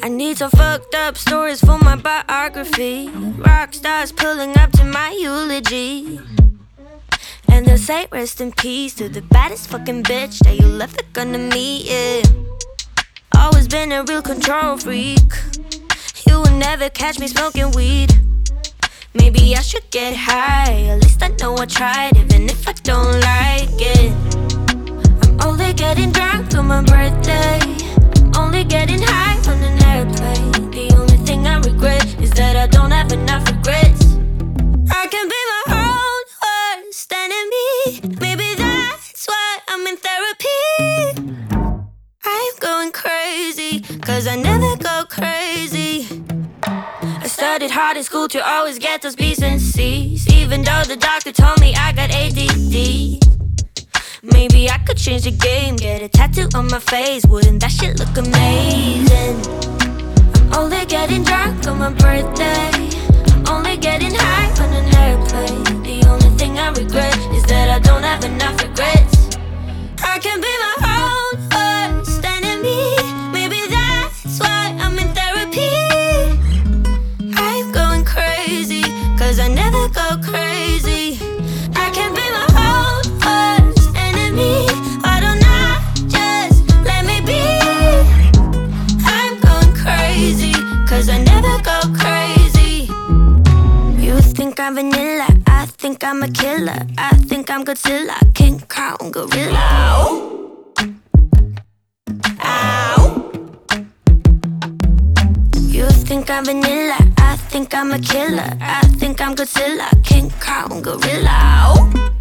I need some fucked up stories for my biography. Rock stars pulling up to my eulogy. And they'll say rest in peace to the baddest fucking bitch that you'll ever gonna meet, yeah. Always been a real control freak. You will never catch me smoking weed. Maybe I should get high, at least I know I tried, even if I don't like it. I'm only getting drunk on my birthday. I'm only getting high on an airplane. The only thing I regret is that I don't have enough regrets. I can be my own worst enemy. Maybe that's why I'm in therapy. I'm going crazy, cause I never go crazy. I studied hard in school to always get those B's and C's, even though the doctor told me I got ADD. Maybe I could change the game, get a tattoo on my face. Wouldn't that shit look amazing? I'm only getting drunk on my birthday. I'm only getting high on an airplane. The only thing I regret is that I don't have enough regrets. I can be my own worst enemy. Maybe that's why I'm in therapy. I'm going crazy, cause I never go crazy. I can be my own worst enemy. Why don't I just let me be? I'm going crazy, cause I never go crazy. You think I'm vanilla, I think I'm a killer. I think I'm Godzilla, King Kong, gorilla. Ow. Ow. You think I'm vanilla, I think I'm a killer. I think I'm Godzilla, King Kong, gorilla. Ow.